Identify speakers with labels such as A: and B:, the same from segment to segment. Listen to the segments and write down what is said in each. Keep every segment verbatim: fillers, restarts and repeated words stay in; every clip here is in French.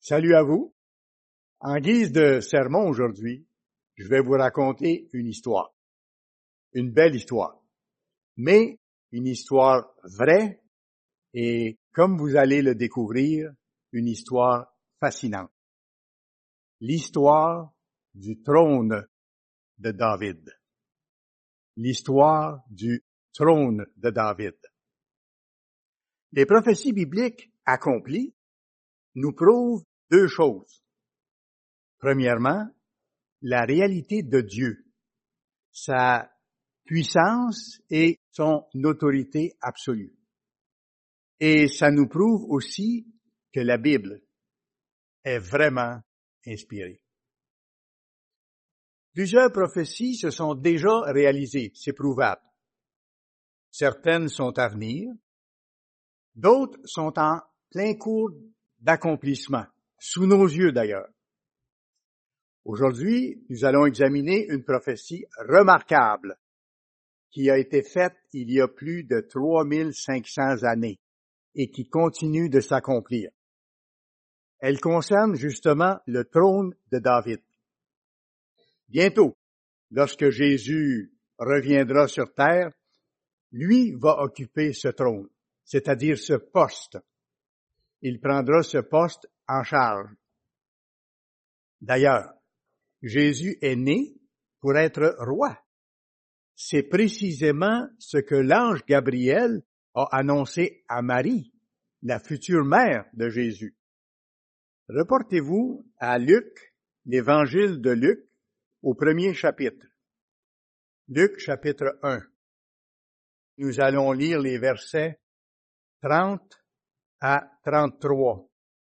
A: Salut à vous. En guise de sermon aujourd'hui, je vais vous raconter une histoire. Une belle histoire. Mais une histoire vraie et, comme vous allez le découvrir, une histoire fascinante. L'histoire du trône de David. L'histoire du trône de David. Les prophéties bibliques accomplies nous prouvent deux choses. Premièrement, la réalité de Dieu, sa puissance et son autorité absolue. Et ça nous prouve aussi que la Bible est vraiment inspirée. Plusieurs prophéties se sont déjà réalisées, c'est prouvable. Certaines sont à venir, d'autres sont en plein cours d'accomplissement, sous nos yeux d'ailleurs. Aujourd'hui, nous allons examiner une prophétie remarquable qui a été faite il y a plus de trois mille cinq cents années et qui continue de s'accomplir. Elle concerne justement le trône de David. Bientôt, lorsque Jésus reviendra sur terre, lui va occuper ce trône, c'est-à-dire ce poste. Il prendra ce poste en charge. D'ailleurs, Jésus est né pour être roi. C'est précisément ce que l'ange Gabriel a annoncé à Marie, la future mère de Jésus. Reportez-vous à Luc, l'évangile de Luc, au premier chapitre. Luc, chapitre un. Nous allons lire les versets trente à trente-trois.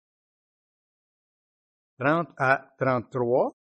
A: trente à trente-trois.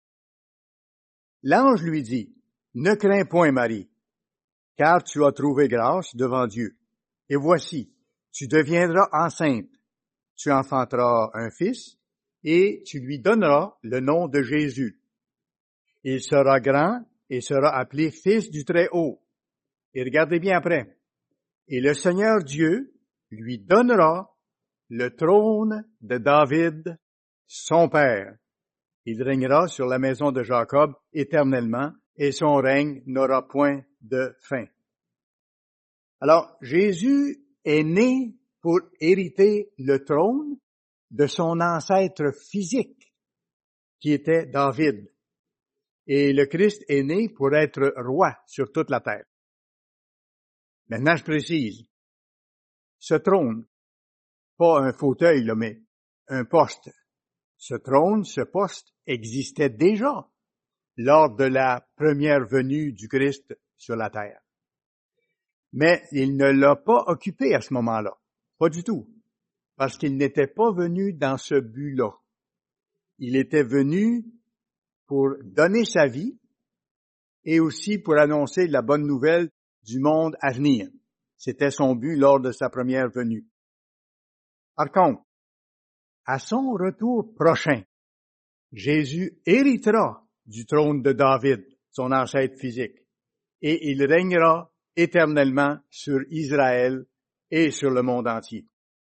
A: L'ange lui dit, « Ne crains point, Marie, car tu as trouvé grâce devant Dieu. Et voici, tu deviendras enceinte, tu enfanteras un fils, et tu lui donneras le nom de Jésus. Il sera grand et sera appelé Fils du Très-Haut. Et regardez bien après. Et le Seigneur Dieu lui donnera le trône de David, son père. Il régnera sur la maison de Jacob éternellement, et son règne n'aura point de fin. » Alors, Jésus est né pour hériter le trône de son ancêtre physique, qui était David. Et le Christ est né pour être roi sur toute la terre. Maintenant, je précise, ce trône, pas un fauteuil, là, mais un poste. Ce trône, ce poste existait déjà lors de la première venue du Christ sur la terre. Mais il ne l'a pas occupé à ce moment-là. Pas du tout. Parce qu'il n'était pas venu dans ce but-là. Il était venu pour donner sa vie et aussi pour annoncer la bonne nouvelle du monde à venir. C'était son but lors de sa première venue. Par contre, à son retour prochain, Jésus héritera du trône de David, son ancêtre physique, et il régnera éternellement sur Israël et sur le monde entier.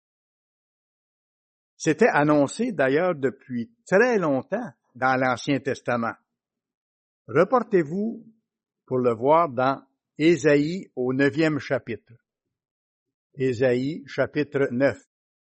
A: C'était annoncé d'ailleurs depuis très longtemps dans l'Ancien Testament. Reportez-vous pour le voir dans Ésaïe au neuvième chapitre. Ésaïe chapitre neuf.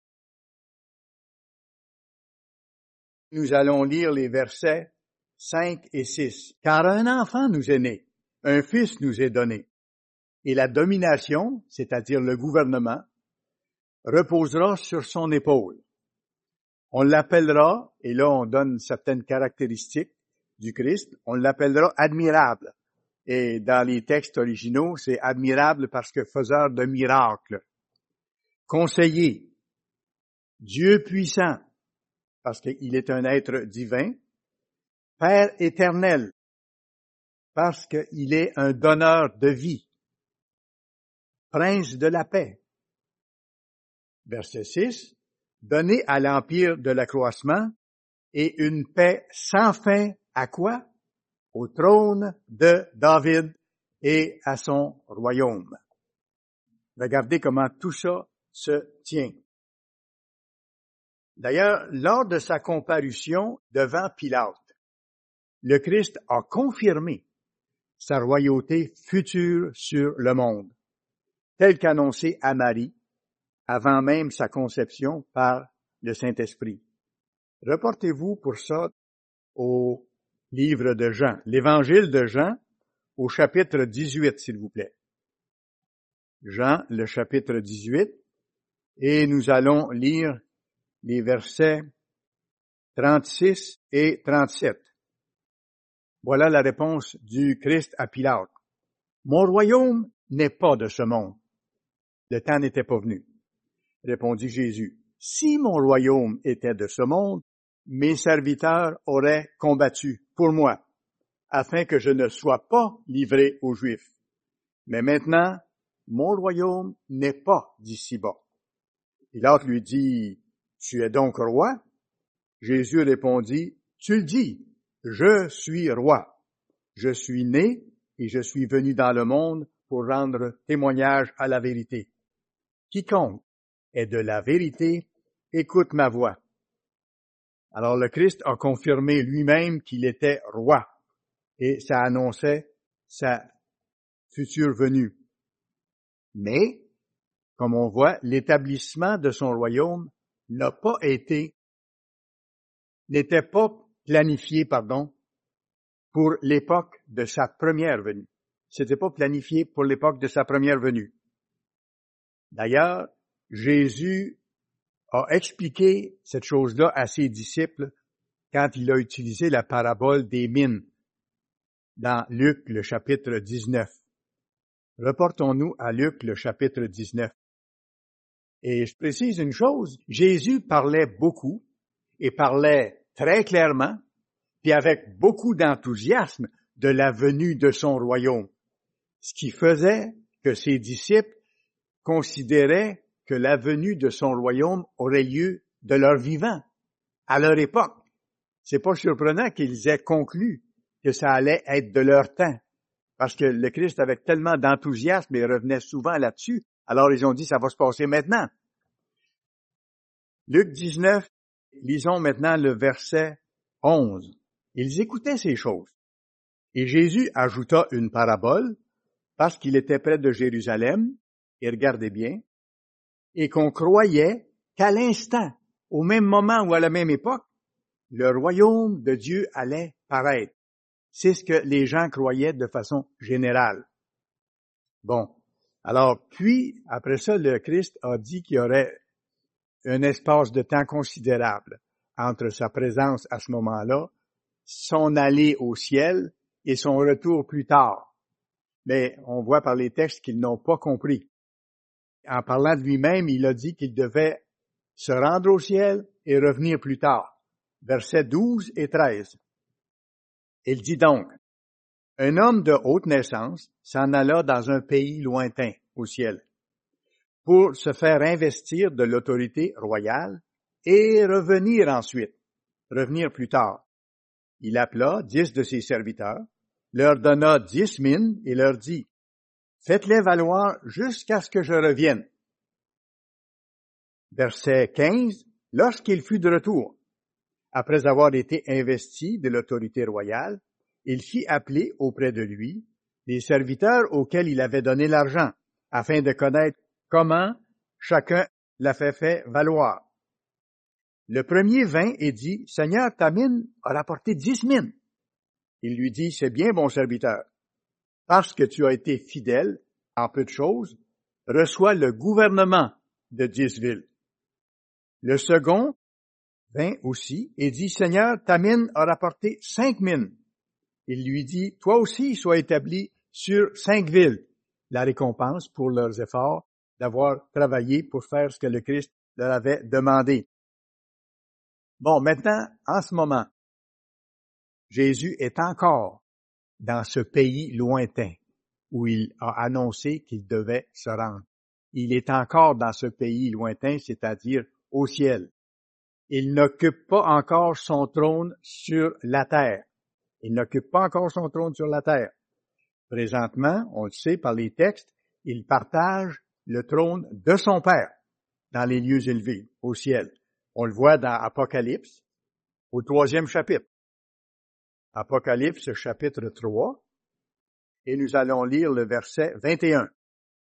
A: Nous allons lire les versets cinq et six. « Car un enfant nous est né, un fils nous est donné, et la domination, c'est-à-dire le gouvernement, reposera sur son épaule. On l'appellera, et là on donne certaines caractéristiques du Christ, on l'appellera admirable. Et dans les textes originaux, c'est admirable parce que faiseur de miracles. Conseiller, Dieu puissant, parce qu'il est un être divin. Père éternel, parce qu'il est un donneur de vie. Prince de la paix. Verset six. Donner à l'empire de l'accroissement et une paix sans fin à quoi? Au trône de David et à son royaume. Regardez comment tout ça se tient. D'ailleurs, lors de sa comparution devant Pilate, le Christ a confirmé sa royauté future sur le monde, telle qu'annoncée à Marie avant même sa conception par le Saint-Esprit. Reportez-vous pour ça au livre de Jean, l'évangile de Jean, au chapitre dix-huit, s'il vous plaît. Jean, le chapitre dix-huit, et nous allons lire les versets trente-six et trente-sept. Voilà la réponse du Christ à Pilate. « Mon royaume n'est pas de ce monde. » Le temps n'était pas venu. Répondit Jésus. « Si mon royaume était de ce monde, mes serviteurs auraient combattu pour moi, afin que je ne sois pas livré aux Juifs. Mais maintenant, mon royaume n'est pas d'ici-bas. » Pilate lui dit, « Tu es donc roi? » Jésus répondit, « Tu le dis, je suis roi. Je suis né et je suis venu dans le monde pour rendre témoignage à la vérité. Quiconque est de la vérité, écoute ma voix. » Alors le Christ a confirmé lui-même qu'il était roi et ça annonçait sa future venue. Mais, comme on voit, l'établissement de son royaume n'a pas été, n'était pas planifié, pardon, pour l'époque de sa première venue. C'était pas planifié pour l'époque de sa première venue. D'ailleurs, Jésus a expliqué cette chose-là à ses disciples quand il a utilisé la parabole des mines dans Luc, le chapitre dix-neuf. Reportons-nous à Luc, le chapitre dix-neuf. Et je précise une chose, Jésus parlait beaucoup et parlait très clairement, puis avec beaucoup d'enthousiasme de la venue de son royaume, ce qui faisait que ses disciples considéraient que la venue de son royaume aurait lieu de leur vivant, à leur époque. C'est pas surprenant qu'ils aient conclu que ça allait être de leur temps, parce que le Christ avait tellement d'enthousiasme et revenait souvent là-dessus, alors ils ont dit ça va se passer maintenant. Luc dix-neuf, lisons maintenant le verset onze. Ils écoutaient ces choses. Et Jésus ajouta une parabole, parce qu'il était près de Jérusalem, et regardez bien, et qu'on croyait qu'à l'instant, au même moment ou à la même époque, le royaume de Dieu allait paraître. C'est ce que les gens croyaient de façon générale. Bon, alors puis, après ça, le Christ a dit qu'il y aurait un espace de temps considérable entre sa présence à ce moment-là, son allée au ciel et son retour plus tard. Mais on voit par les textes qu'ils n'ont pas compris. En parlant de lui-même, il a dit qu'il devait se rendre au ciel et revenir plus tard. Versets douze et treize. Il dit donc, « Un homme de haute naissance s'en alla dans un pays lointain au ciel pour se faire investir de l'autorité royale et revenir ensuite, revenir plus tard. Il appela dix de ses serviteurs, leur donna dix mines et leur dit, « Faites-les valoir jusqu'à ce que je revienne. » Verset quinze, « Lorsqu'il fut de retour, après avoir été investi de l'autorité royale, il fit appeler auprès de lui les serviteurs auxquels il avait donné l'argent, afin de connaître comment chacun l'avait fait valoir. Le premier vint et dit, « Seigneur, ta mine a rapporté dix mines. » Il lui dit, « C'est bien, bon serviteur. Parce que tu as été fidèle en peu de choses, reçois le gouvernement de dix villes. » Le second vint aussi et dit, « Seigneur, ta mine a rapporté cinq mines. » Il lui dit, « Toi aussi sois établi sur cinq villes. » La récompense pour leurs efforts d'avoir travaillé pour faire ce que le Christ leur avait demandé. Bon, maintenant, en ce moment, Jésus est encore dans ce pays lointain où il a annoncé qu'il devait se rendre. Il est encore dans ce pays lointain, c'est-à-dire au ciel. Il n'occupe pas encore son trône sur la terre. Il n'occupe pas encore son trône sur la terre. Présentement, on le sait par les textes, il partage le trône de son Père dans les lieux élevés, au ciel. On le voit dans Apocalypse, au troisième chapitre. Apocalypse, chapitre trois, et nous allons lire le verset vingt et un.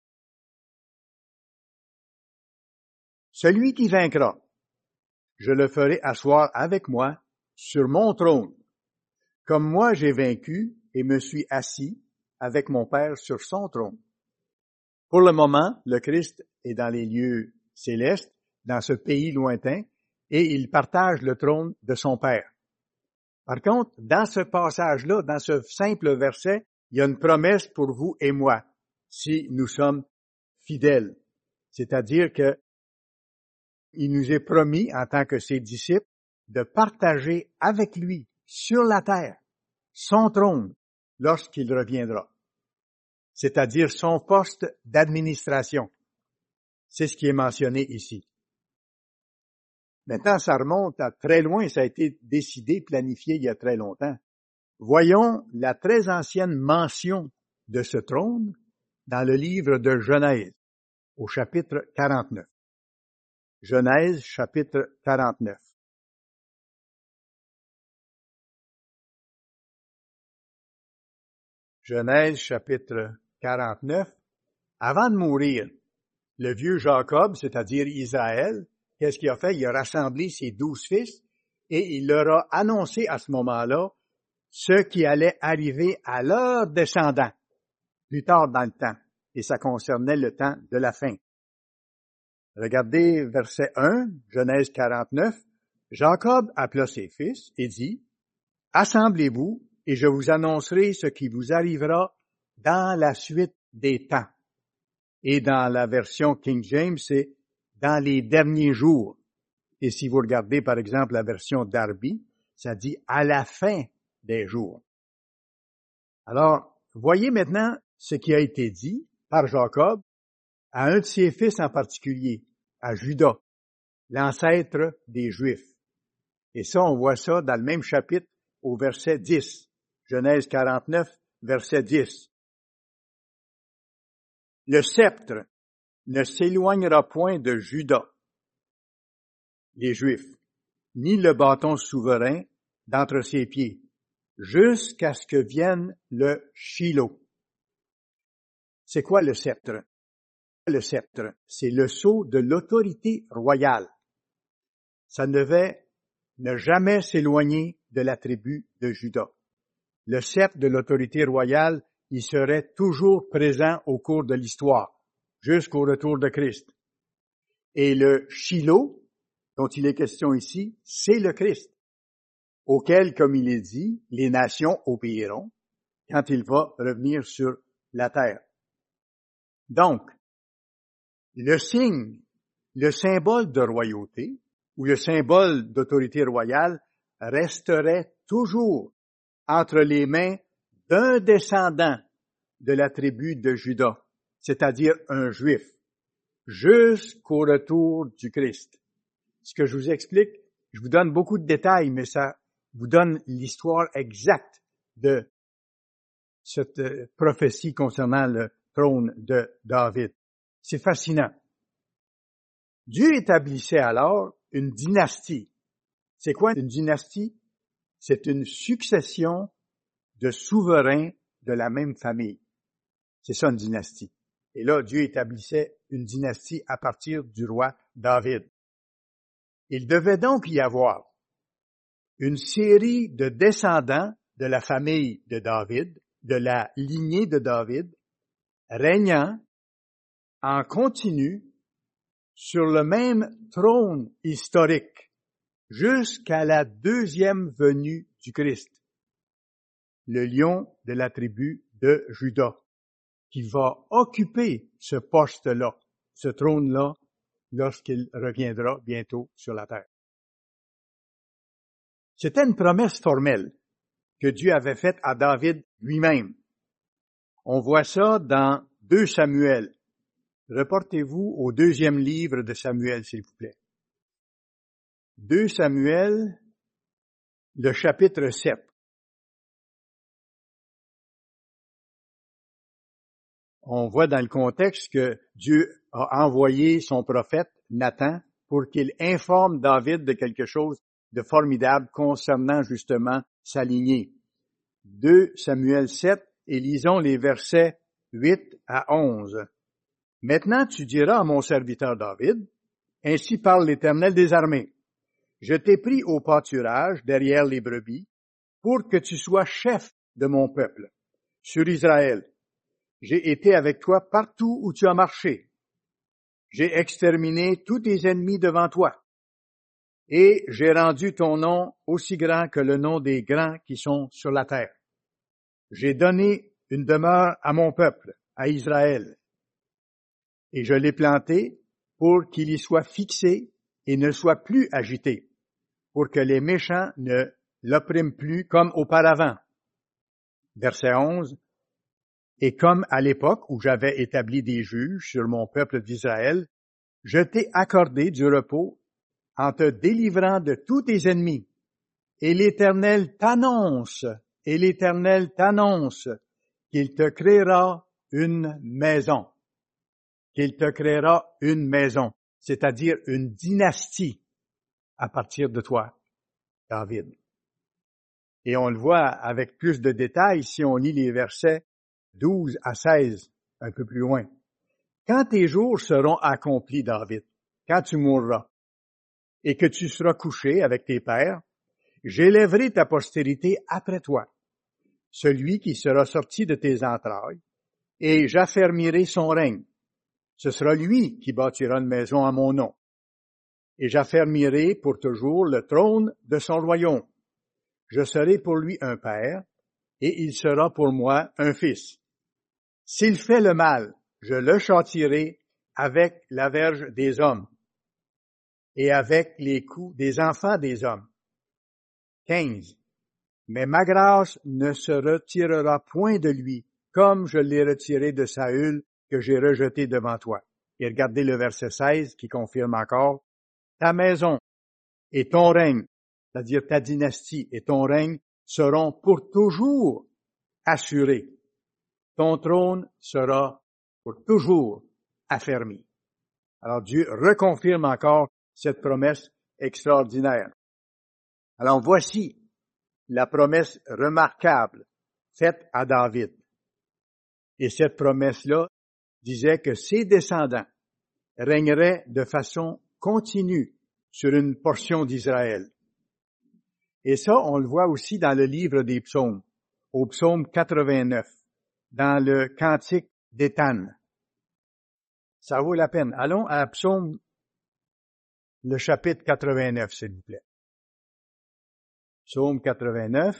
A: Celui qui vaincra, je le ferai asseoir avec moi sur mon trône, comme moi j'ai vaincu et me suis assis avec mon Père sur son trône. Pour le moment, le Christ est dans les lieux célestes, dans ce pays lointain, et il partage le trône de son Père. Par contre, dans ce passage-là, dans ce simple verset, il y a une promesse pour vous et moi, si nous sommes fidèles. C'est-à-dire que il nous est promis, en tant que ses disciples, de partager avec lui, sur la terre, son trône, lorsqu'il reviendra. C'est-à-dire son poste d'administration. C'est ce qui est mentionné ici. Maintenant, ça remonte à très loin, ça a été décidé, planifié il y a très longtemps. Voyons la très ancienne mention de ce trône dans le livre de Genèse, au chapitre quarante-neuf. Genèse, chapitre quarante-neuf. Genèse, chapitre quarante-neuf. Avant de mourir, le vieux Jacob, c'est-à-dire Israël, qu'est-ce qu'il a fait? Il a rassemblé ses douze fils et il leur a annoncé à ce moment-là ce qui allait arriver à leurs descendants plus tard dans le temps. Et ça concernait le temps de la fin. Regardez verset un, Genèse quarante-neuf. Jacob appela ses fils et dit, « Assemblez-vous et je vous annoncerai ce qui vous arrivera dans la suite des temps. » Et dans la version King James, c'est « dans les derniers jours ». Et si vous regardez par exemple la version Darby, ça dit « à la fin des jours ». Alors, voyez maintenant ce qui a été dit par Jacob à un de ses fils en particulier, à Judas, l'ancêtre des Juifs. Et ça, on voit ça dans le même chapitre au verset dix. Genèse quarante-neuf, verset dix. Le sceptre ne s'éloignera point de Judas, les Juifs, ni le bâton souverain d'entre ses pieds, jusqu'à ce que vienne le Shiloh. C'est quoi le sceptre? Le sceptre, c'est le sceau de l'autorité royale. Ça ne devait ne jamais s'éloigner de la tribu de Juda. Le sceptre de l'autorité royale, il serait toujours présent au cours de l'histoire, jusqu'au retour de Christ. Et le Shiloh, dont il est question ici, c'est le Christ, auquel, comme il est dit, les nations obéiront quand il va revenir sur la terre. Donc, le signe, le symbole de royauté, ou le symbole d'autorité royale, resterait toujours entre les mains d'un descendant de la tribu de Juda, c'est-à-dire un juif, jusqu'au retour du Christ. Ce que je vous explique, je vous donne beaucoup de détails, mais ça vous donne l'histoire exacte de cette prophétie concernant le trône de David. C'est fascinant. Dieu établissait alors une dynastie. C'est quoi une dynastie? C'est une succession de souverains de la même famille. C'est ça une dynastie. Et là, Dieu établissait une dynastie à partir du roi David. Il devait donc y avoir une série de descendants de la famille de David, de la lignée de David, régnant en continu sur le même trône historique jusqu'à la deuxième venue du Christ, le lion de la tribu de Juda, qui va occuper ce poste-là, ce trône-là, lorsqu'il reviendra bientôt sur la terre. C'était une promesse formelle que Dieu avait faite à David lui-même. On voit ça dans deux Samuel. Reportez-vous au deuxième livre de Samuel, s'il vous plaît. deux Samuel, le chapitre sept. On voit dans le contexte que Dieu a envoyé son prophète Nathan pour qu'il informe David de quelque chose de formidable concernant justement sa lignée. deux Samuel sept, et lisons les versets huit à onze. Maintenant tu diras à mon serviteur David, ainsi parle l'Éternel des armées. Je t'ai pris au pâturage derrière les brebis pour que tu sois chef de mon peuple, sur Israël. J'ai été avec toi partout où tu as marché. J'ai exterminé tous tes ennemis devant toi. Et j'ai rendu ton nom aussi grand que le nom des grands qui sont sur la terre. J'ai donné une demeure à mon peuple, à Israël. Et je l'ai planté pour qu'il y soit fixé et ne soit plus agité, pour que les méchants ne l'oppriment plus comme auparavant. Verset onze. Et comme à l'époque où j'avais établi des juges sur mon peuple d'Israël, je t'ai accordé du repos en te délivrant de tous tes ennemis. Et l'Éternel t'annonce, et l'Éternel t'annonce qu'il te créera une maison. Qu'il te créera une maison, c'est-à-dire une dynastie à partir de toi, David. Et on le voit avec plus de détails si on lit les versets douze à seize, un peu plus loin. Quand tes jours seront accomplis, David, quand tu mourras, et que tu seras couché avec tes pères, j'élèverai ta postérité après toi, celui qui sera sorti de tes entrailles, et j'affermirai son règne. Ce sera lui qui bâtira une maison à mon nom, et j'affermirai pour toujours le trône de son royaume. Je serai pour lui un père, et il sera pour moi un fils. S'il fait le mal, je le châtierai avec la verge des hommes et avec les coups des enfants des hommes. quinze. Mais ma grâce ne se retirera point de lui, comme je l'ai retiré de Saül, que j'ai rejeté devant toi. Et regardez le verset seize qui confirme encore. Ta maison et ton règne, c'est-à-dire ta dynastie et ton règne, seront pour toujours assurés. Ton trône sera pour toujours affermi. Alors Dieu reconfirme encore cette promesse extraordinaire. Alors voici la promesse remarquable faite à David. Et cette promesse-là disait que ses descendants régneraient de façon continue sur une portion d'Israël. Et ça, on le voit aussi dans le livre des psaumes, au psaume quatre-vingt-neuf. Dans le cantique d'Étan. Ça vaut la peine. Allons à Psaume, le chapitre quatre-vingt-neuf, s'il vous plaît. Psaume quatre-vingt-neuf.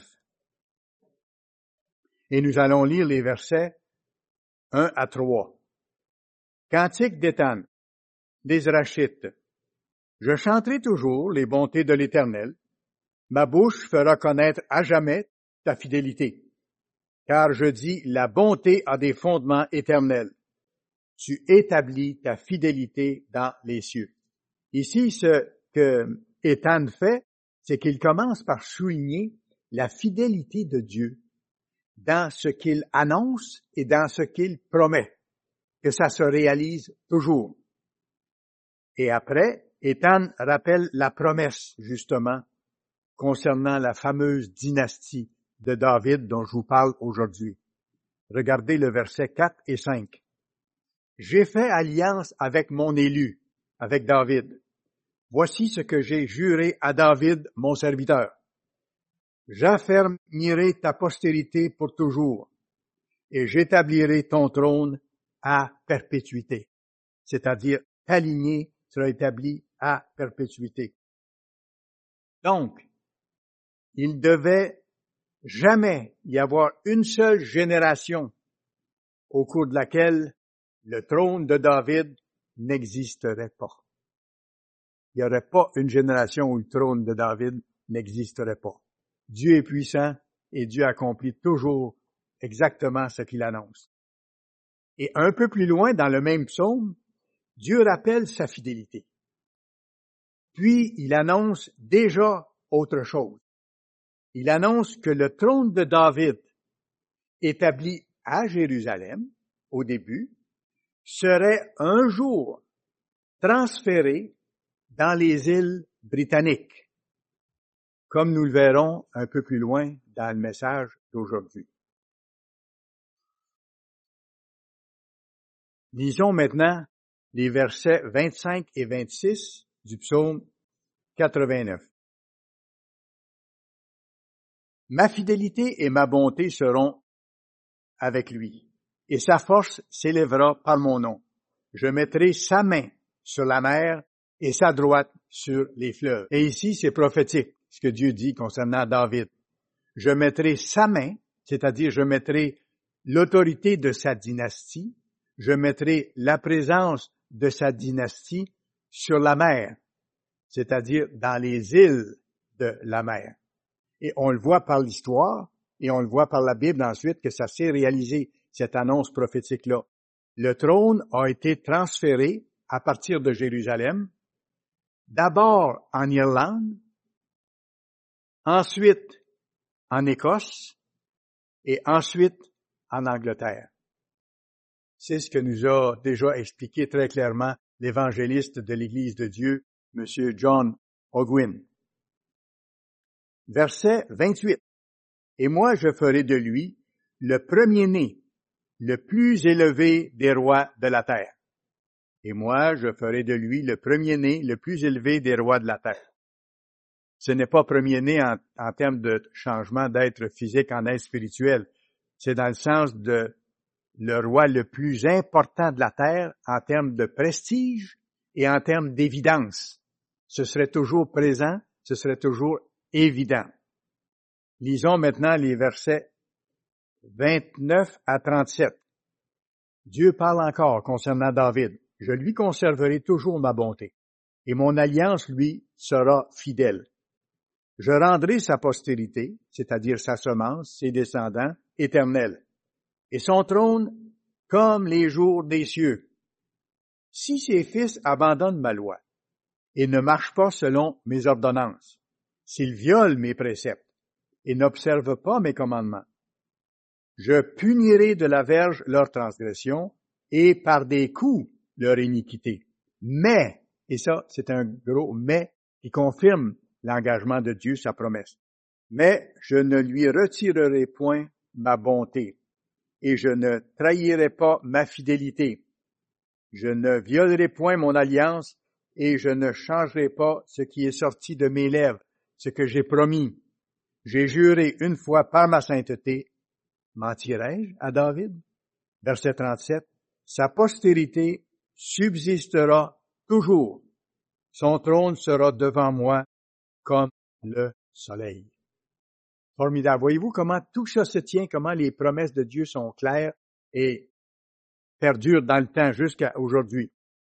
A: Et nous allons lire les versets un à trois. Cantique d'Étan, des Rachites. Je chanterai toujours les bontés de l'Éternel. Ma bouche fera connaître à jamais ta fidélité. Car je dis, la bonté a des fondements éternels. Tu établis ta fidélité dans les cieux. Ici, ce que Étan fait, c'est qu'il commence par souligner la fidélité de Dieu dans ce qu'il annonce et dans ce qu'il promet, que ça se réalise toujours. Et après, Étan rappelle la promesse, justement, concernant la fameuse dynastie de David dont je vous parle aujourd'hui. Regardez le verset quatre et cinq. J'ai fait alliance avec mon élu, avec David. Voici ce que j'ai juré à David, mon serviteur. J'affermirai ta postérité pour toujours, et j'établirai ton trône à perpétuité. C'est-à-dire, ta lignée sera établie à perpétuité. Donc, il devait jamais y avoir une seule génération au cours de laquelle le trône de David n'existerait pas. Il n'y aurait pas une génération où le trône de David n'existerait pas. Dieu est puissant et Dieu accomplit toujours exactement ce qu'il annonce. Et un peu plus loin, dans le même psaume, Dieu rappelle sa fidélité. Puis, il annonce déjà autre chose. Il annonce que le trône de David, établi à Jérusalem, au début, serait un jour transféré dans les îles britanniques, comme nous le verrons un peu plus loin dans le message d'aujourd'hui. Lisons maintenant les versets vingt-cinq et vingt-six du psaume quatre-vingt-neuf. Ma fidélité et ma bonté seront avec lui, et sa force s'élèvera par mon nom. Je mettrai sa main sur la mer et sa droite sur les fleuves. Et ici, c'est prophétique, ce que Dieu dit concernant David. Je mettrai sa main, c'est-à-dire je mettrai l'autorité de sa dynastie, je mettrai la présence de sa dynastie sur la mer, c'est-à-dire dans les îles de la mer. Et on le voit par l'histoire, et on le voit par la Bible ensuite que ça s'est réalisé, cette annonce prophétique-là. Le trône a été transféré à partir de Jérusalem, d'abord en Irlande, ensuite en Écosse, et ensuite en Angleterre. C'est ce que nous a déjà expliqué très clairement l'évangéliste de l'Église de Dieu, M. John Ogwyn. Verset vingt-huit. Et moi je ferai de lui le premier-né, le plus élevé des rois de la terre. Et moi je ferai de lui le premier-né, le plus élevé des rois de la terre. Ce n'est pas premier-né en, en termes de changement d'être physique en être spirituel. C'est dans le sens de le roi le plus important de la terre en termes de prestige et en termes d'évidence. Ce serait toujours présent, ce serait toujours évident. Lisons maintenant les versets vingt-neuf à trente-sept. Dieu parle encore concernant David. Je lui conserverai toujours ma bonté, et mon alliance lui sera fidèle. Je rendrai sa postérité, c'est-à-dire sa semence, ses descendants, éternels, et son trône comme les jours des cieux. Si ses fils abandonnent ma loi et ne marchent pas selon mes ordonnances, s'ils violent mes préceptes et n'observent pas mes commandements, je punirai de la verge leur transgression et par des coups leur iniquité. Mais, et ça c'est un gros mais qui confirme l'engagement de Dieu, sa promesse, mais je ne lui retirerai point ma bonté et je ne trahirai pas ma fidélité. Je ne violerai point mon alliance et je ne changerai pas ce qui est sorti de mes lèvres, ce que j'ai promis. J'ai juré une fois par ma sainteté. Mentirai-je à David? Verset trente-sept. Sa postérité subsistera toujours. Son trône sera devant moi comme le soleil. Formidable. Voyez-vous comment tout ça se tient, comment les promesses de Dieu sont claires et perdurent dans le temps jusqu'à aujourd'hui.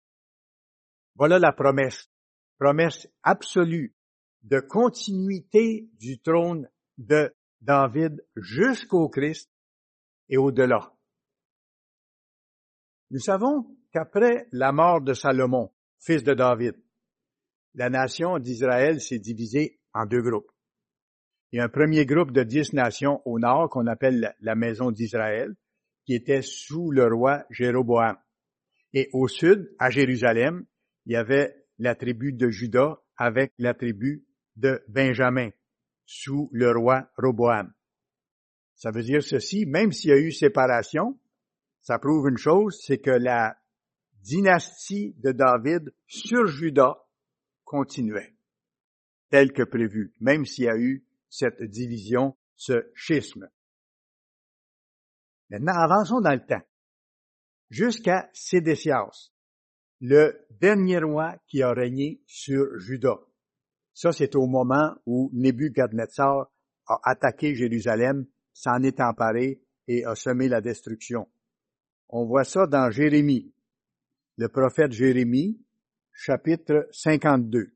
A: Voilà la promesse. Promesse absolue de continuité du trône de David jusqu'au Christ et au-delà. Nous savons qu'après la mort de Salomon, fils de David, la nation d'Israël s'est divisée en deux groupes. Il y a un premier groupe de dix nations au nord qu'on appelle la maison d'Israël, qui était sous le roi Jéroboam. Et au sud, à Jérusalem, il y avait la tribu de Juda avec la tribu de Benjamin, sous le roi Roboam. Ça veut dire ceci, même s'il y a eu séparation, ça prouve une chose, c'est que la dynastie de David sur Juda continuait, tel que prévu, même s'il y a eu cette division, ce schisme. Maintenant, avançons dans le temps, jusqu'à Sédécias, le dernier roi qui a régné sur Juda. Ça, c'est au moment où Nebuchadnezzar a attaqué Jérusalem, s'en est emparé et a semé la destruction. On voit ça dans Jérémie, le prophète Jérémie, chapitre cinquante-deux.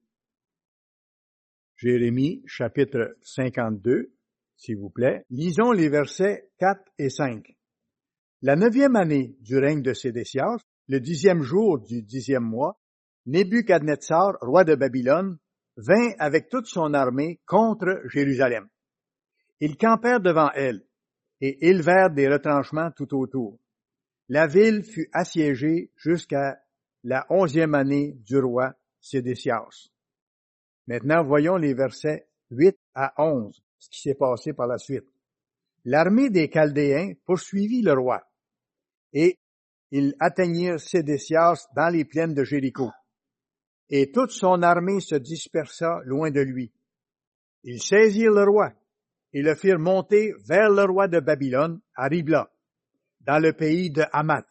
A: Jérémie, chapitre cinquante-deux, s'il vous plaît. Lisons les versets quatre et cinq. La neuvième année du règne de Sédécias, le dixième jour du dixième mois, Nebuchadnezzar, roi de Babylone, vint avec toute son armée contre Jérusalem. Ils campèrent devant elle et élevèrent des retranchements tout autour. La ville fut assiégée jusqu'à la onzième année du roi Sédécias. Maintenant, voyons les versets huit à onze, ce qui s'est passé par la suite. L'armée des Chaldéens poursuivit le roi, et ils atteignirent Sédécias dans les plaines de Jéricho. Et toute son armée se dispersa loin de lui. Ils saisirent le roi, et le firent monter vers le roi de Babylone, à Ribla, dans le pays de Hamath.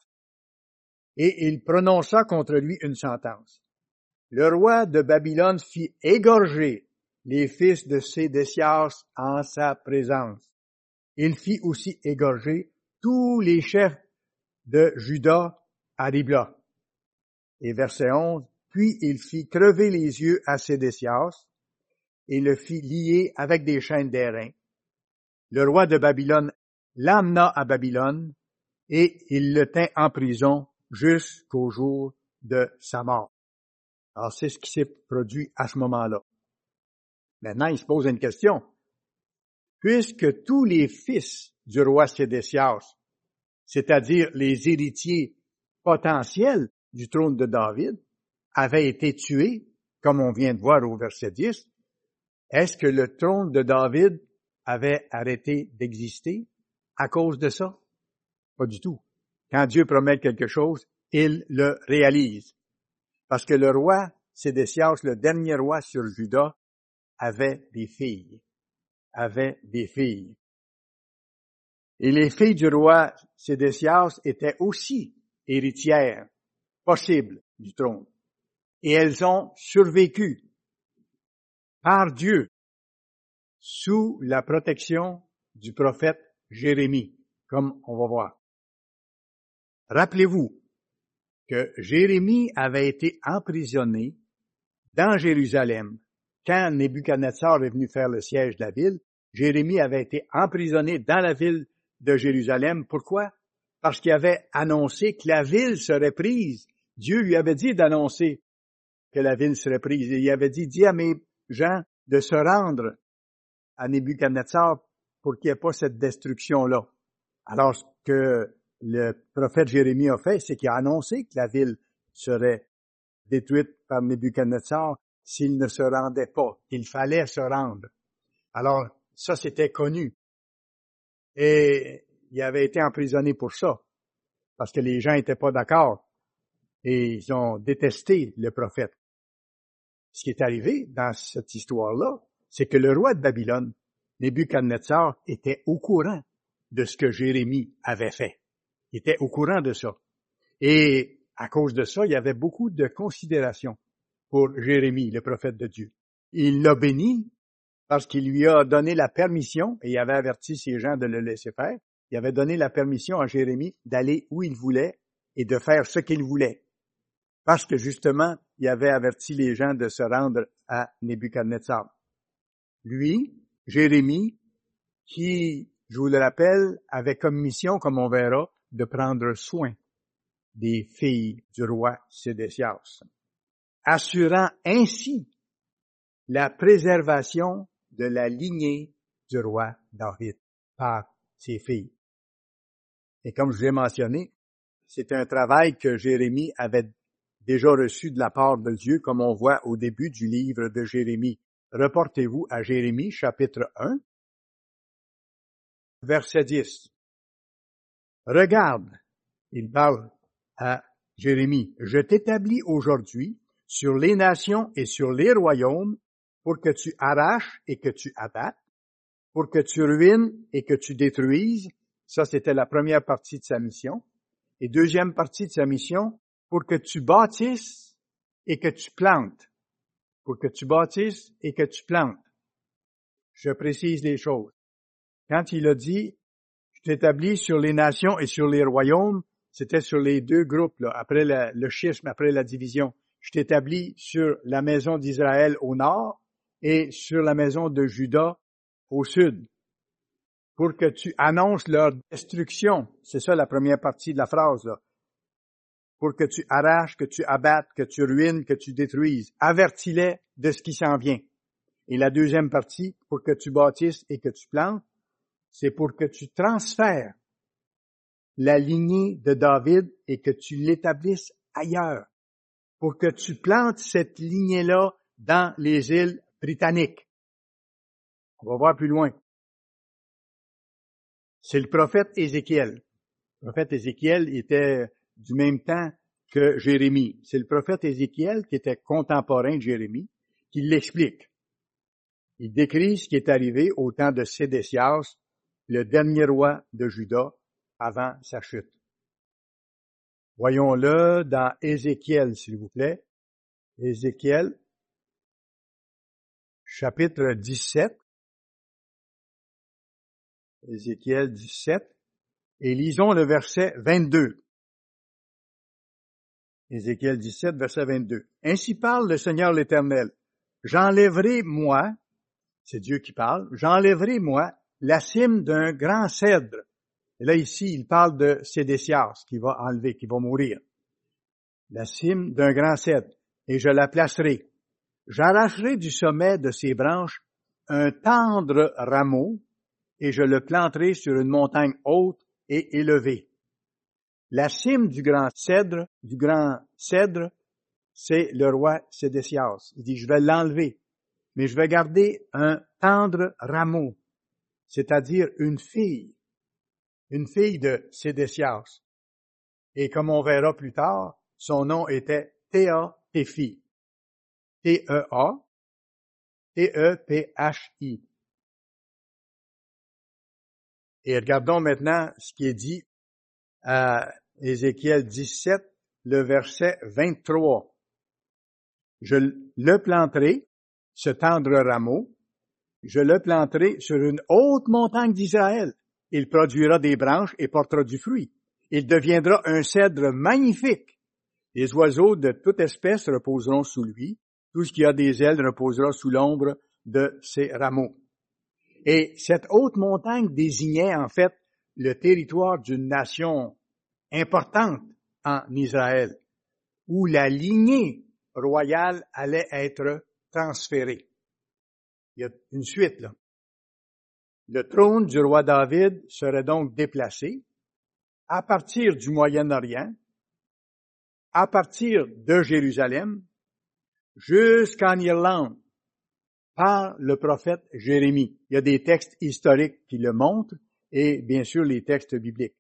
A: Et il prononça contre lui une sentence. Le roi de Babylone fit égorger les fils de Sédécias en sa présence. Il fit aussi égorger tous les chefs de Juda à Ribla. Et verset onze, puis il fit crever les yeux à Sédécias et le fit lier avec des chaînes d'airain. Le roi de Babylone l'amena à Babylone et il le tint en prison jusqu'au jour de sa mort. Alors, c'est ce qui s'est produit à ce moment-là. Maintenant, il se pose une question. Puisque tous les fils du roi Sédécias, c'est-à-dire les héritiers potentiels du trône de David, avaient été tués, comme on vient de voir au verset dix, est-ce que le trône de David avait arrêté d'exister à cause de ça? Pas du tout. Quand Dieu promet quelque chose, il le réalise. Parce que le roi Sédécias, le dernier roi sur Juda, avait des filles. Avait des filles. Et les filles du roi Sédécias étaient aussi héritières possibles du trône. Et elles ont survécu par Dieu sous la protection du prophète Jérémie, comme on va voir. Rappelez-vous que Jérémie avait été emprisonné dans Jérusalem. Quand Nebuchadnezzar est venu faire le siège de la ville, Jérémie avait été emprisonné dans la ville de Jérusalem. Pourquoi? Parce qu'il avait annoncé que la ville serait prise. Dieu lui avait dit d'annoncer que la ville serait prise. Et il avait dit, dis à mes gens de se rendre à Nebuchadnezzar pour qu'il n'y ait pas cette destruction-là. Alors, ce que le prophète Jérémie a fait, c'est qu'il a annoncé que la ville serait détruite par Nebuchadnezzar s'il ne se rendait pas. Il fallait se rendre. Alors, ça, c'était connu. Et il avait été emprisonné pour ça, parce que les gens n'étaient pas d'accord. Et ils ont détesté le prophète. Ce qui est arrivé dans cette histoire-là, c'est que le roi de Babylone, Nebuchadnezzar, était au courant de ce que Jérémie avait fait. Il était au courant de ça. Et à cause de ça, il y avait beaucoup de considération pour Jérémie, le prophète de Dieu. Il l'a béni parce qu'il lui a donné la permission, et il avait averti ses gens de le laisser faire, il avait donné la permission à Jérémie d'aller où il voulait et de faire ce qu'il voulait. Parce que justement, il avait averti les gens de se rendre à Nebuchadnezzar. Lui, Jérémie, qui, je vous le rappelle, avait comme mission, comme on verra, de prendre soin des filles du roi Sédécias, assurant ainsi la préservation de la lignée du roi David par ses filles. Et comme je l'ai mentionné, c'est un travail que Jérémie avait déjà reçu de la part de Dieu, comme on voit au début du livre de Jérémie. Reportez-vous à Jérémie, chapitre un, verset dix. Regarde, il parle à Jérémie, je t'établis aujourd'hui sur les nations et sur les royaumes pour que tu arraches et que tu abattes, pour que tu ruines et que tu détruises. Ça, c'était la première partie de sa mission. Et deuxième partie de sa mission, pour que tu bâtisses et que tu plantes. Pour que tu bâtisses et que tu plantes. Je précise les choses. Quand il a dit, je t'établis sur les nations et sur les royaumes, c'était sur les deux groupes, là, après la, le schisme, après la division. Je t'établis sur la maison d'Israël au nord et sur la maison de Juda au sud, pour que tu annonces leur destruction. C'est ça la première partie de la phrase, là. Pour que tu arraches, que tu abattes, que tu ruines, que tu détruises. Avertis-les de ce qui s'en vient. Et la deuxième partie, pour que tu bâtisses et que tu plantes, c'est pour que tu transfères la lignée de David et que tu l'établisses ailleurs. pour que tu plantes cette lignée-là dans les îles britanniques. On va voir plus loin. C'est le prophète Ézéchiel. Le prophète Ézéchiel était du même temps que Jérémie. C'est le prophète Ézéchiel qui était contemporain de Jérémie, qui l'explique. Il décrit ce qui est arrivé au temps de Sédécias, le dernier roi de Juda, avant sa chute. Voyons-le dans Ézéchiel, s'il vous plaît. Ézéchiel, chapitre dix-sept. Ézéchiel dix-sept. Et lisons le verset vingt-deux. Ézéchiel dix-sept, verset vingt-deux. Ainsi parle le Seigneur l'Éternel. J'enlèverai, moi, c'est Dieu qui parle, j'enlèverai, moi, la cime d'un grand cèdre. Et là, ici, il parle de Sédécias, qui va enlever, qui va mourir. La cime d'un grand cèdre. Et je la placerai. J'arracherai du sommet de ses branches un tendre rameau, et je le planterai sur une montagne haute et élevée. La cime du grand cèdre, du grand cèdre, c'est le roi Sédécias. Il dit, je vais l'enlever, mais je vais garder un tendre rameau, c'est-à-dire une fille, une fille de Sédécias. Et comme on verra plus tard, son nom était Théa Téphi. T E A T E P H I. Et regardons maintenant ce qui est dit à Ézéchiel dix-sept, le verset vingt-trois. Je le planterai, ce tendre rameau, je le planterai sur une haute montagne d'Israël. Il produira des branches et portera du fruit. Il deviendra un cèdre magnifique. Les oiseaux de toute espèce reposeront sous lui. Tout ce qui a des ailes reposera sous l'ombre de ses rameaux. Et cette haute montagne désignait en fait le territoire d'une nation importante en Israël, où la lignée royale allait être transférée. Il y a une suite, là. Le trône du roi David serait donc déplacé à partir du Moyen-Orient, à partir de Jérusalem, jusqu'en Irlande, par le prophète Jérémie. Il y a des textes historiques qui le montrent et bien sûr les textes bibliques.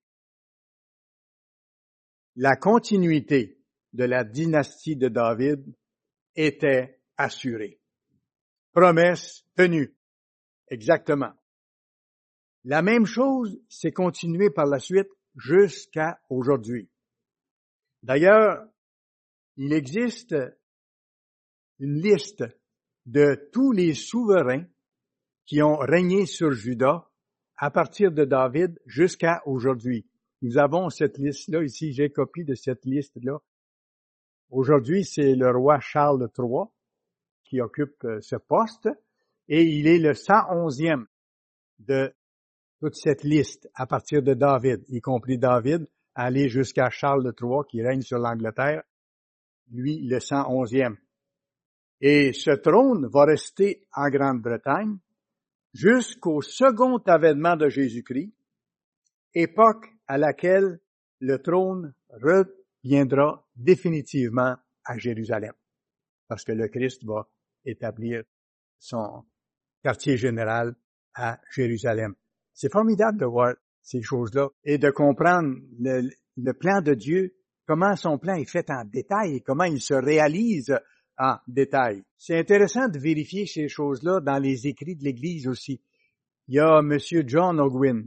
A: La continuité de la dynastie de David était assurée. Promesse tenue. Exactement. La même chose s'est continuée par la suite jusqu'à aujourd'hui. D'ailleurs, il existe une liste de tous les souverains qui ont régné sur Juda à partir de David jusqu'à aujourd'hui. Nous avons cette liste-là ici, j'ai copie de cette liste-là. Aujourd'hui, c'est le roi Charles trois qui occupe ce poste et il est le cent onzième de toute cette liste à partir de David, y compris David, aller jusqu'à Charles trois qui règne sur l'Angleterre, lui le cent onzième. Et ce trône va rester en Grande-Bretagne jusqu'au second avènement de Jésus-Christ, époque à laquelle le trône reviendra définitivement à Jérusalem, parce que le Christ va établir son quartier général à Jérusalem. C'est formidable de voir ces choses-là et de comprendre le, le plan de Dieu, comment son plan est fait en détail et comment il se réalise en détail. C'est intéressant de vérifier ces choses-là dans les écrits de l'Église aussi. Il y a M. John Ogwyn,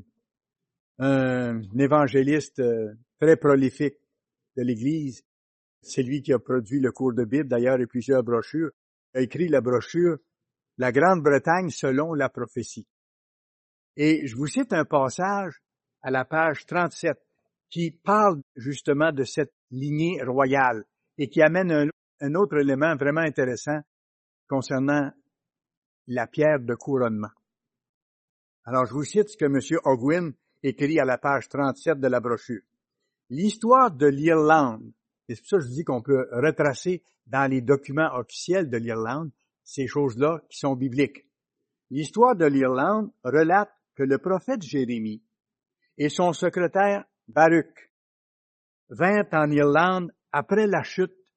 A: un évangéliste très prolifique de l'Église. C'est lui qui a produit le cours de Bible, d'ailleurs, et plusieurs brochures. Il a écrit la brochure « La Grande-Bretagne selon la prophétie ». Et je vous cite un passage à la page trente-sept qui parle justement de cette lignée royale et qui amène un, un autre élément vraiment intéressant concernant la pierre de couronnement. Alors, je vous cite ce que M. Ogwyn écrit à la page trente-sept de la brochure. L'histoire de l'Irlande, et c'est pour ça que je dis qu'on peut retracer dans les documents officiels de l'Irlande ces choses-là qui sont bibliques. L'histoire de l'Irlande relate que le prophète Jérémie et son secrétaire Baruch vinrent en Irlande après la chute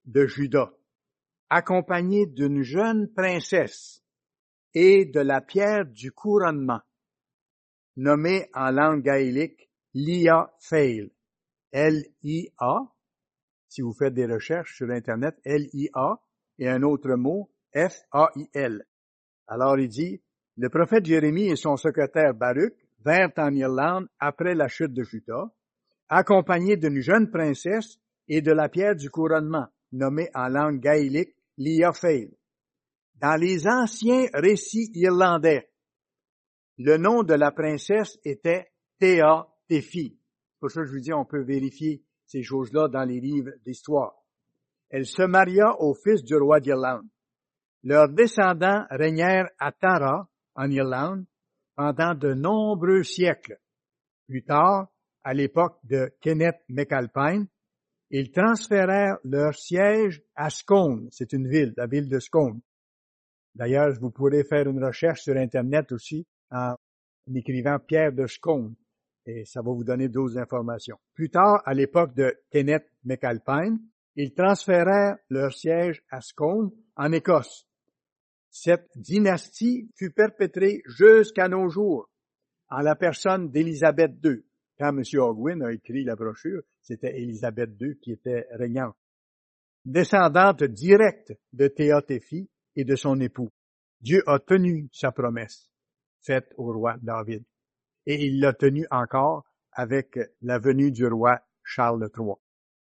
A: de Juda, accompagné d'une jeune princesse et de la pierre du couronnement, nommée en langue gaélique Lia Fail, L I A, si vous faites des recherches sur Internet, L I A, et un autre mot, F A I L. Alors il dit, le prophète Jérémie et son secrétaire Baruch vinrent en Irlande après la chute de Juda, accompagnés d'une jeune princesse et de la pierre du couronnement, nommée en langue gaélique Lia Fail. Dans les anciens récits irlandais, le nom de la princesse était Thea Tephi. Pour ça, je vous dis, on peut vérifier ces choses-là dans les livres d'histoire. Elle se maria au fils du roi d'Irlande. Leurs descendants régnèrent à Tara, en Irlande, pendant de nombreux siècles. Plus tard, à l'époque de Kenneth MacAlpine, ils transférèrent leur siège à Scone. C'est une ville, la ville de Scone. D'ailleurs, vous pourrez faire une recherche sur Internet aussi en écrivant Pierre de Scone, et ça va vous donner d'autres informations. Plus tard, à l'époque de Kenneth MacAlpine, ils transférèrent leur siège à Scone, en Écosse. Cette dynastie fut perpétrée jusqu'à nos jours, en la personne d'Élisabeth deux. Quand M. Ogwyn a écrit la brochure, c'était Élisabeth deux qui était régnante. Descendante directe de Thea Tephi et de son époux, Dieu a tenu sa promesse faite au roi David. Et il l'a tenue encore avec la venue du roi Charles trois.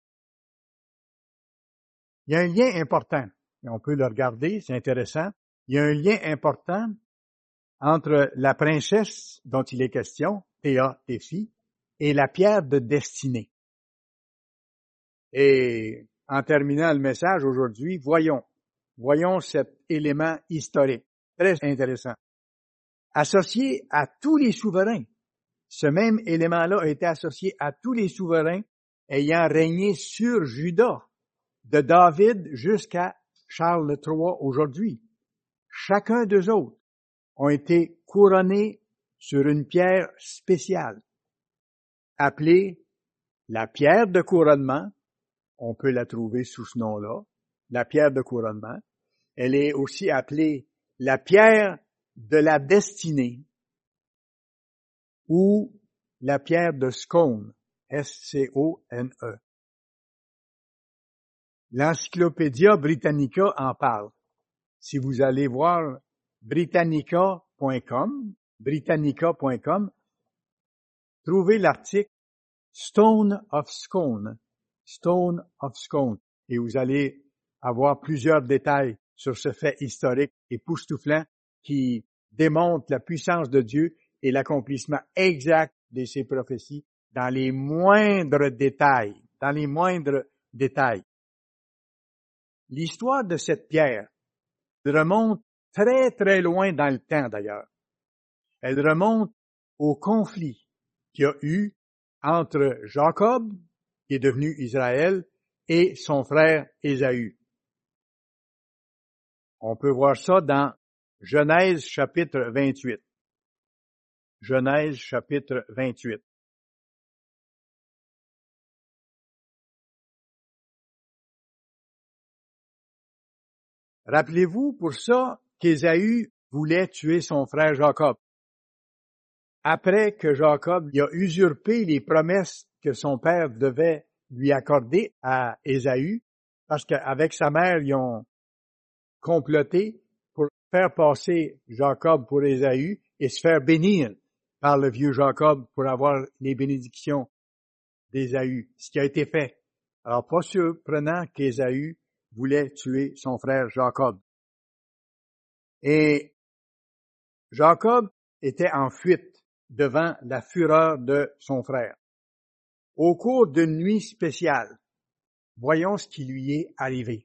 A: Il y a un lien important, et on peut le regarder, c'est intéressant. Il y a un lien important entre la princesse dont il est question, Thea Tephi, et la pierre de destinée. Et en terminant le message aujourd'hui, voyons, voyons cet élément historique, très intéressant. Associé à tous les souverains, ce même élément-là a été associé à tous les souverains ayant régné sur Juda, de David jusqu'à Charles trois aujourd'hui. Chacun d'eux autres ont été couronnés sur une pierre spéciale, appelée la pierre de couronnement. On peut la trouver sous ce nom-là, la pierre de couronnement. Elle est aussi appelée la pierre de la destinée ou la pierre de Scone, S C O N E. L'Encyclopédia Britannica en parle. Si vous allez voir britannica point com, britannica point com, trouvez l'article Stone of Scone, Stone of Scone, et vous allez avoir plusieurs détails sur ce fait historique époustouflant qui démontre la puissance de Dieu et l'accomplissement exact de ses prophéties dans les moindres détails, dans les moindres détails. L'histoire de cette pierre remonte très très loin dans le temps d'ailleurs. Elle remonte au conflit qu'il y a eu entre Jacob, qui est devenu Israël, et son frère Ésaü. On peut voir ça dans Genèse chapitre vingt-huit. Genèse chapitre vingt-huit. Rappelez-vous pour ça qu'Ésaü voulait tuer son frère Jacob. Après que Jacob y a usurpé les promesses que son père devait lui accorder à Ésaü, parce qu'avec sa mère, ils ont comploté pour faire passer Jacob pour Ésaü et se faire bénir par le vieux Jacob pour avoir les bénédictions d'Ésaü, ce qui a été fait. Alors, pas surprenant qu'Ésaü voulait tuer son frère Jacob. Et Jacob était en fuite devant la fureur de son frère. Au cours d'une nuit spéciale, voyons ce qui lui est arrivé.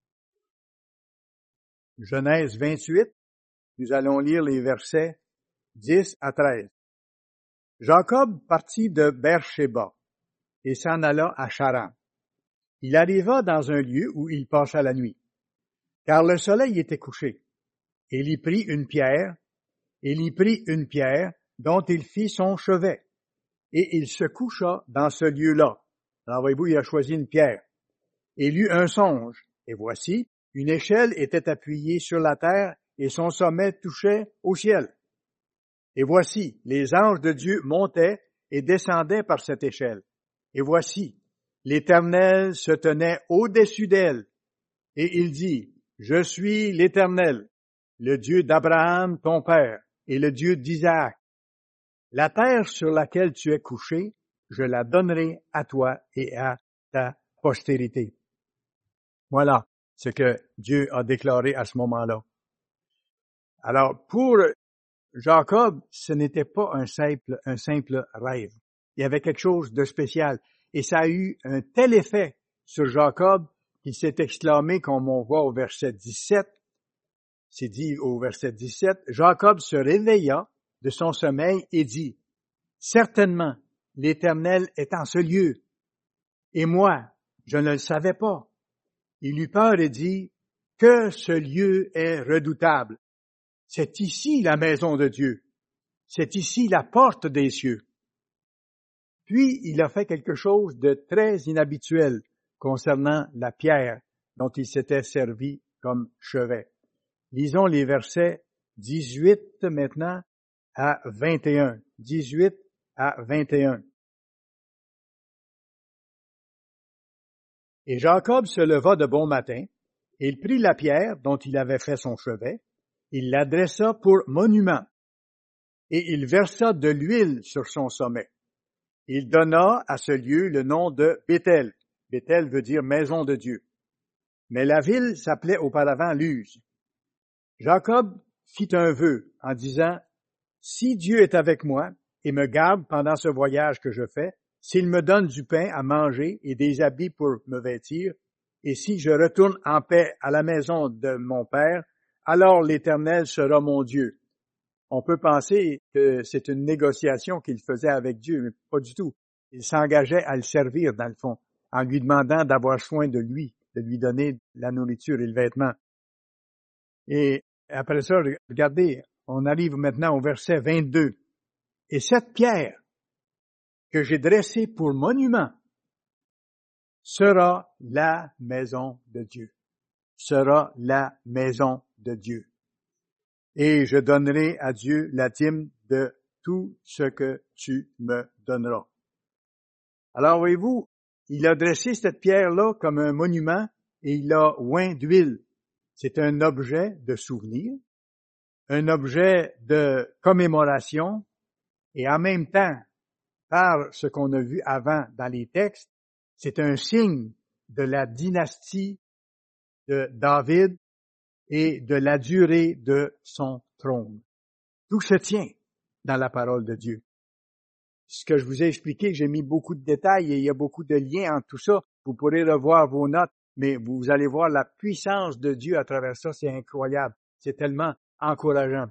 A: Genèse vingt-huit, nous allons lire les versets dix à treize. Jacob partit de Beersheba et s'en alla à Charan. Il arriva dans un lieu où il passa la nuit, car le soleil était couché. Il y prit une pierre, il y prit une pierre dont il fit son chevet, et il se coucha dans ce lieu-là. Alors, voyez-vous, il a choisi une pierre. et lut un songe. Et voici, une échelle était appuyée sur la terre et son sommet touchait au ciel. Et voici, les anges de Dieu montaient et descendaient par cette échelle. Et voici, l'Éternel se tenait au-dessus d'elle. Et il dit, je suis l'Éternel, le Dieu d'Abraham, ton père, et le Dieu d'Isaac. La terre sur laquelle tu es couché, je la donnerai à toi et à ta postérité. Voilà ce que Dieu a déclaré à ce moment-là. Alors, pour Jacob, ce n'était pas un simple, un simple rêve. Il y avait quelque chose de spécial. Et ça a eu un tel effet sur Jacob qu'il s'est exclamé, comme on voit au verset dix-sept, c'est dit au verset dix-sept, Jacob se réveilla de son sommeil et dit, « Certainement, l'Éternel est en ce lieu, et moi, je ne le savais pas. » Il eut peur et dit, « Que ce lieu est redoutable. C'est ici la maison de Dieu. C'est ici la porte des cieux. » Puis il a fait quelque chose de très inhabituel concernant la pierre dont il s'était servi comme chevet. Lisons les versets dix-huit maintenant à vingt et un. dix-huit à vingt et un. Et Jacob se leva de bon matin, et il prit la pierre dont il avait fait son chevet, il l'adressa pour monument, et il versa de l'huile sur son sommet. Il donna à ce lieu le nom de Béthel. Béthel veut dire maison de Dieu. Mais la ville s'appelait auparavant Luz. Jacob fit un vœu en disant, « Si Dieu est avec moi et me garde pendant ce voyage que je fais, s'il me donne du pain à manger et des habits pour me vêtir, et si je retourne en paix à la maison de mon père, alors l'Éternel sera mon Dieu. » On peut penser que c'est une négociation qu'il faisait avec Dieu, mais pas du tout. Il s'engageait à le servir, dans le fond, en lui demandant d'avoir soin de lui, de lui donner la nourriture et le vêtement. Et après ça, regardez, on arrive maintenant au verset vingt-deux. « Et cette pierre que j'ai dressée pour monument sera la maison de Dieu. » Sera la maison de Dieu. Et je donnerai à Dieu la dîme de tout ce que tu me donneras. Alors, voyez-vous, il a dressé cette pierre-là comme un monument et il a oint d'huile. C'est un objet de souvenir, un objet de commémoration et en même temps, par ce qu'on a vu avant dans les textes, c'est un signe de la dynastie de David et de la durée de son trône. Tout se tient dans la parole de Dieu. Ce que je vous ai expliqué, j'ai mis beaucoup de détails et il y a beaucoup de liens entre tout ça. Vous pourrez revoir vos notes, mais vous allez voir la puissance de Dieu à travers ça, c'est incroyable. C'est tellement encourageant.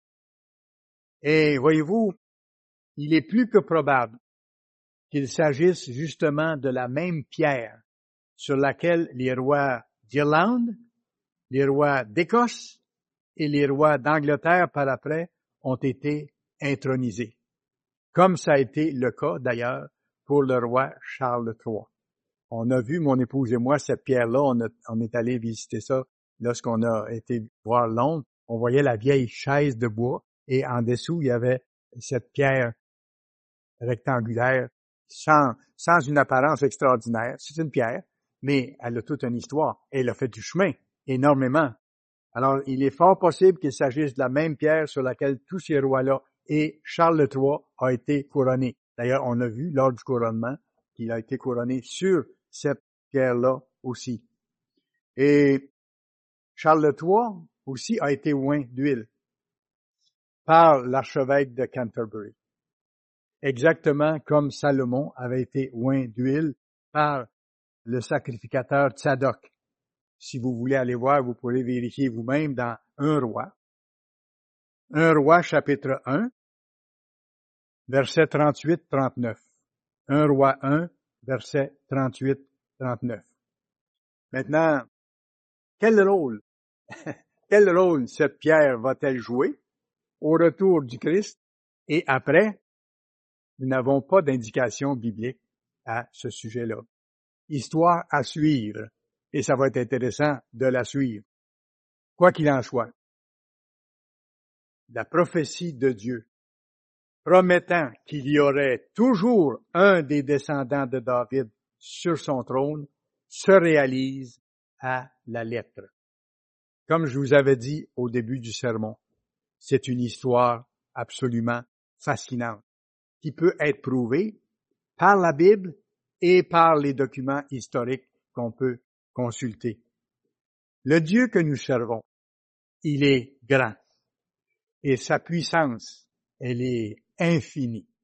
A: Et voyez-vous, il est plus que probable qu'il s'agisse justement de la même pierre sur laquelle les rois d'Irlande, les rois d'Écosse et les rois d'Angleterre par après ont été intronisés. Comme ça a été le cas d'ailleurs pour le roi Charles trois. On a vu, mon épouse et moi, cette pierre-là, on, a, on est allé visiter ça lorsqu'on a été voir Londres. On voyait la vieille chaise de bois et en dessous, il y avait cette pierre rectangulaire sans, sans une apparence extraordinaire. C'est une pierre, mais elle a toute une histoire. Elle a fait du chemin, énormément. Alors, il est fort possible qu'il s'agisse de la même pierre sur laquelle tous ces rois-là et Charles trois a été couronné. D'ailleurs, on a vu lors du couronnement qu'il a été couronné sur cette pierre-là aussi. Et Charles trois aussi a été oint d'huile par l'archevêque de Canterbury. Exactement comme Salomon avait été oint d'huile par le sacrificateur Tsadok. Si vous voulez aller voir, vous pourrez vérifier vous-même dans un roi. un roi chapitre un, versets trente-huit trente-neuf. un roi un, versets trente-huit trente-neuf. Maintenant, quel rôle, quel rôle cette pierre va-t-elle jouer au retour du Christ et après? Nous n'avons pas d'indication biblique à ce sujet-là. histoire à suivre, et ça va être intéressant de la suivre. Quoi qu'il en soit, la prophétie de Dieu, promettant qu'il y aurait toujours un des descendants de David sur son trône, se réalise à la lettre. Comme je vous avais dit au début du sermon, c'est une histoire absolument fascinante, qui peut être prouvée par la Bible et par les documents historiques qu'on peut consulter. Le Dieu que nous servons, il est grand et sa puissance, elle est infinie.